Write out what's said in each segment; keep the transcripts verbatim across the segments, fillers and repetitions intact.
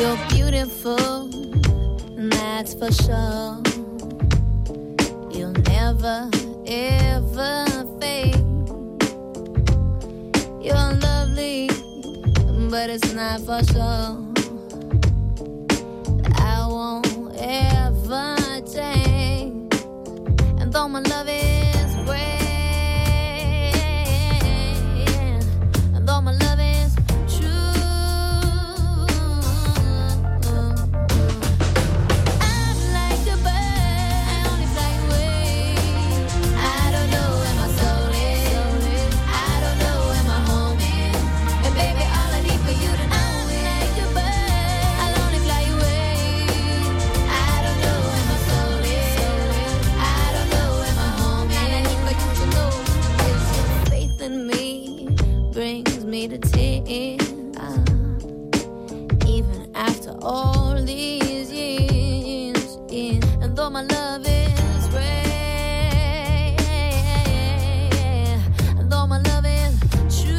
You're beautiful, and that's for sure. You'll never, ever fade. You're lovely, but it's not for sure. I won't ever change. And though my love is great, and though my love is true, I'm like a bird, I only fly away. I don't know where my soul is, I don't know where my home is. And baby, all I need for you to know, I'm like a bird, I'll only fly away. I don't know where my soul is, I don't know where my home is. All I need for you to know is your faith in me brings me to tears. Even after all these years, yeah. And though my love is rare, and though my love is true,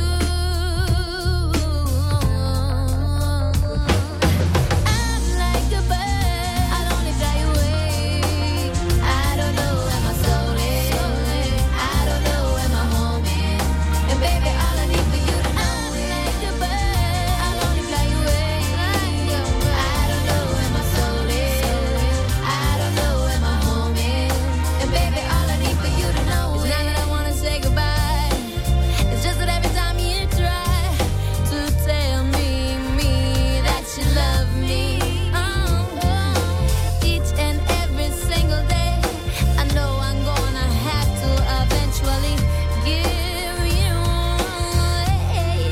I'm like a bird, I'll only fly away. I don't know where my soul is, I don't know where my home is. And baby, all I need for you to know, I'm like a bird, I'll only fly away. I don't know where my soul is, I don't know where my home is. And baby, all I need for you to know is not that I wanna say goodbye. It's just that every time you try to tell me, me that you love me, oh, each and every single day, I know I'm gonna have to eventually give you away.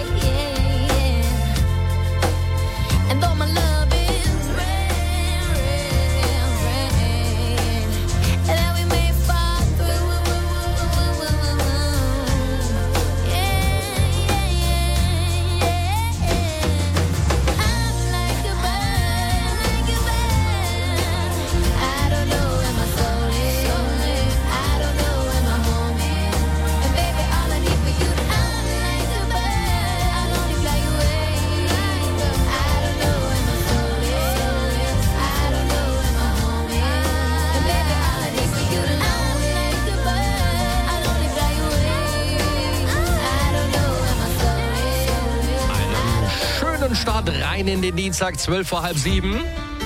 And though my love is rare, rare, rare, and that we may fall through, yeah, yeah, yeah. I'm like a bird, like a bird. I don't know where my soul is, I don't know where my home is. And baby, all I need for you to know, I'm like a bird, I'll only fly away. I don't know where my soul is, I don't know where my home is. And baby, all I need for you to know, I'm like a bird, I'll only fly away. I don't know where my soul is. Schönen Start rein in den Dienstag, zwölf vor halb sieben.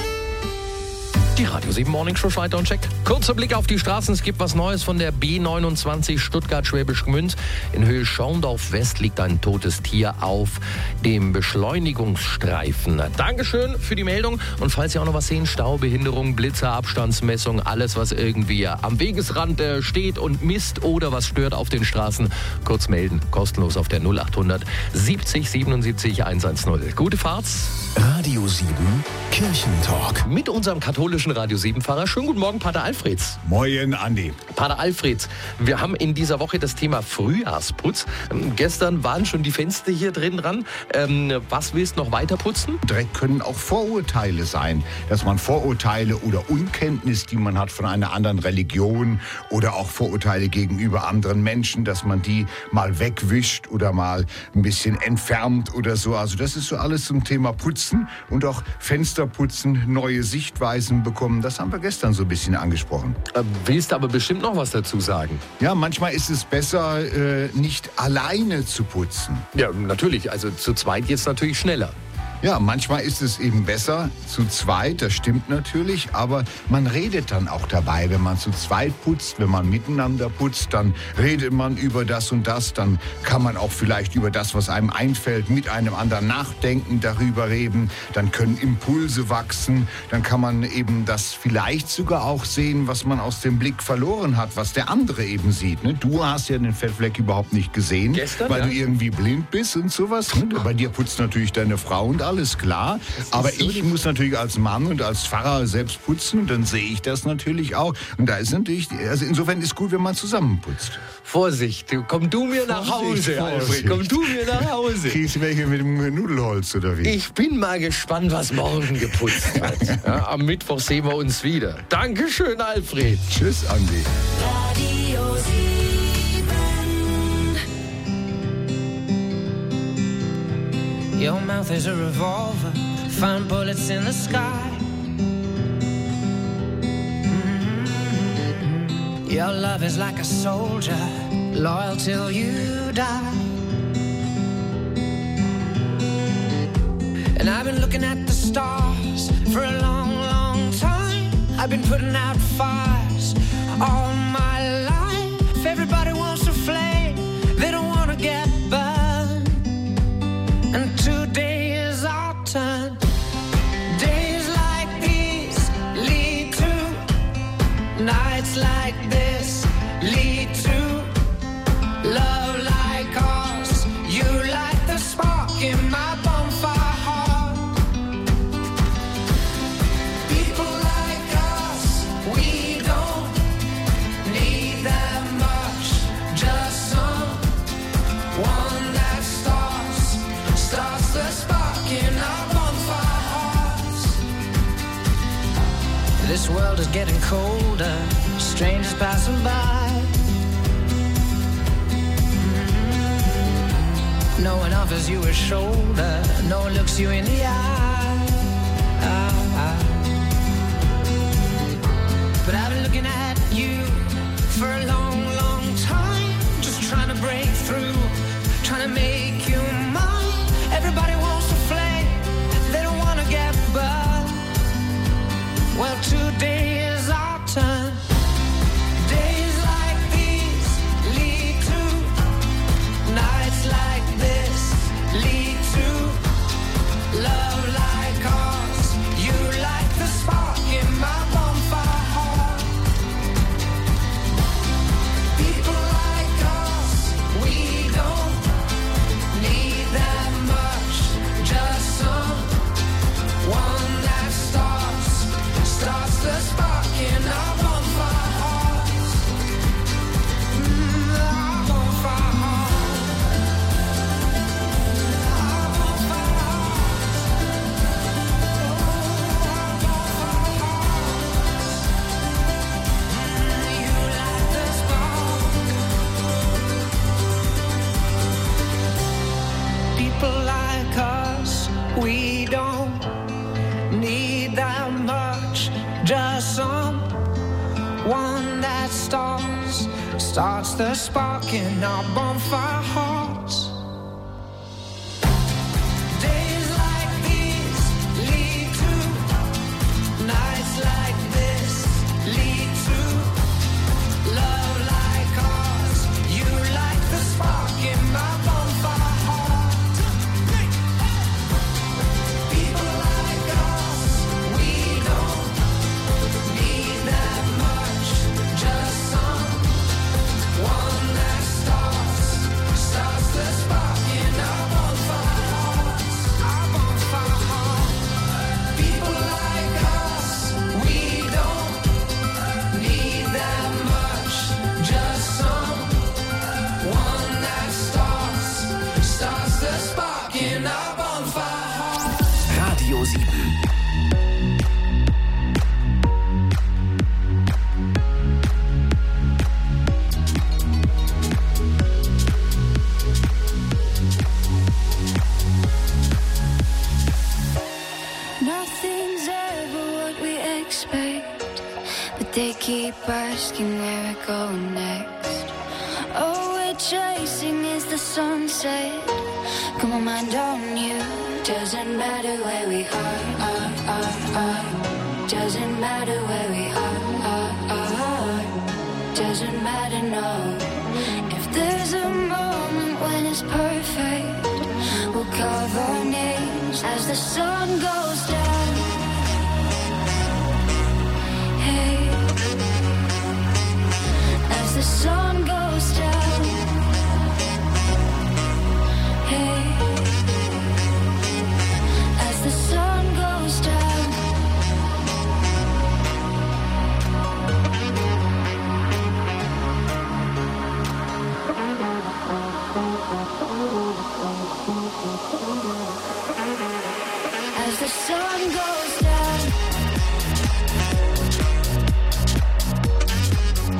Die Radio sieben Morning Show, Schalter und Check. Kurzer Blick auf die Straßen. Es gibt was Neues von der B neunundzwanzig Stuttgart-Schwäbisch Gmünd. In Höhe Schaundorf West liegt ein totes Tier auf dem Beschleunigungsstreifen. Dankeschön für die Meldung. Und falls Sie auch noch was sehen, Staubehinderung, Blitzer, Abstandsmessung, alles, was irgendwie am Wegesrand äh, steht und misst oder was stört auf den Straßen, kurz melden. Kostenlos auf der null achthundert siebzig siebenundsiebzig hundertzehn. Gute Fahrt. Radio sieben Kirchentalk. Mit unserem katholischen Radio sieben Pfarrer. Schönen guten Morgen, Pater Alfreds. Moin, Andi. Pater Alfreds, wir haben in dieser Woche das Thema Frühjahrsputz. Ähm, gestern waren schon die Fenster hier drin dran. Ähm, was willst du noch weiter putzen? Dreck können auch Vorurteile sein, dass man Vorurteile oder Unkenntnis, die man hat von einer anderen Religion oder auch Vorurteile gegenüber anderen Menschen, dass man die mal wegwischt oder mal ein bisschen entfernt oder so. Also das ist so alles zum Thema Putzen und auch Fensterputzen, neue Sichtweisen bekommen. Das haben wir gestern so ein bisschen angesprochen. Äh, willst du aber bestimmt noch was dazu sagen? Ja, manchmal ist es besser, äh, nicht alleine zu putzen. Ja, natürlich. Also zu zweit geht's natürlich schneller. Ja, manchmal ist es eben besser zu zweit, das stimmt natürlich, aber man redet dann auch dabei. Wenn man zu zweit putzt, wenn man miteinander putzt, dann redet man über das und das, dann kann man auch vielleicht über das, was einem einfällt, mit einem anderen nachdenken, darüber reden, dann können Impulse wachsen, dann kann man eben das vielleicht sogar auch sehen, was man aus dem Blick verloren hat, was der andere eben sieht. Ne? Du hast ja den Fettfleck überhaupt nicht gesehen, Gestern, weil ja. du irgendwie blind bist und sowas. Ne? Bei dir putzt natürlich deine Frau und alles. Alles klar, aber so ich muss natürlich als Mann und als Pfarrer selbst putzen und dann sehe ich das natürlich auch. Und da ist natürlich, also insofern ist gut, wenn man zusammen putzt. Vorsicht, komm du mir nach Hause, Alfred, komm du mir nach Hause. Kriegst du welche mit dem Nudelholz oder wie? Ich bin mal gespannt, was morgen geputzt wird. Ja, am Mittwoch sehen wir uns wieder. Dankeschön, Alfred. Tschüss, Andi. Radio sieben. Your mouth is a revolver found bullets in the sky. Mm-hmm. Your love is like a soldier, loyal till you die. And I've been looking at the stars for a long, long time. I've been putting out fires all my life. Everybody wants to flame, they don't want to get burned. And today is our turn. Days like these lead to nights like this, lead to love like ours. You light the spark in my bonfire heart. People like us, we don't need that much. Just someone that starts, starts the spark in our bonfire hearts. This world is getting colder, strangers passing by. No one offers you a shoulder, no one looks you in the eye. But I've been looking at you for a long, long time, just trying to break through, trying to make you mine. Everybody wants to flame, they don't want to get burned. Well, today is our turn. Days like these lead to nights like this, lead to love like ours. You light the spark in my bonfire heart. People like us, we don't need that much. Just someone that starts, starts the spark in our bonfire hearts. Mm, our bonfire hearts. Our bonfire hearts. Our bonfire hearts. Mm, you light the spark. People like us, we don't need that much. Just someone that starts, starts the spark in our bonfire hearts. Days like these lead to nights like this, lead to love like ours. You light the spark in my bonfire heart. People like us, we don't need that much. Just someone that starts, starts the spark in our bonfire hearts. Our bonfire heart. People like us, we don't need that much. Just someone that starts, starts the spark in our bonfire heart. Radio sieben. Nothing's ever what we expect, but they keep asking where we're going next. All we're chasing is the sunset. Got my mind on you. Doesn't matter where we are, are, are, are. Doesn't matter where we are, are, are. Doesn't matter, no. If there's a moment when it's perfect, we'll carve our names as the sun goes down. Hey, as the sun goes down. Hey, as the sun goes down. As the sun goes